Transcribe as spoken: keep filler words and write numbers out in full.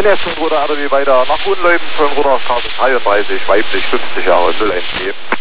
N S fünf Rotor R W weiter nach Hohenleuben, Köln Rotor Straße dreiunddreißig, weiblich fünfzig Jahre, null eins G.